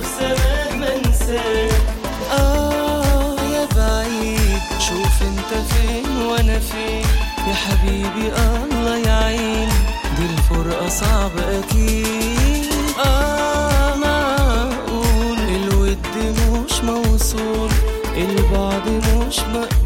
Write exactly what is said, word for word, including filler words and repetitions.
زمان ما انساك. آه يا بعيد شوف انت فين وانا فين، يا حبيبي الله يعين دي الفرقة صعب اكيد. آه معقول الود مش موصول، البعد مش مقبول.